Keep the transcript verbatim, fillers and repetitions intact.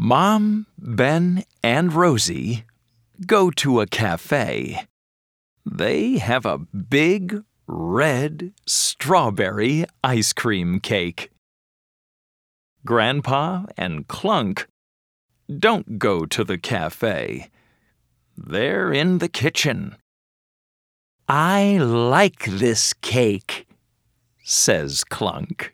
Mom, Ben, and Rosie go to a cafe. They have a big, red, strawberry ice cream cake. Grandpa and Clunk don't go to the cafe. They're in the kitchen. "I like this cake," says Clunk.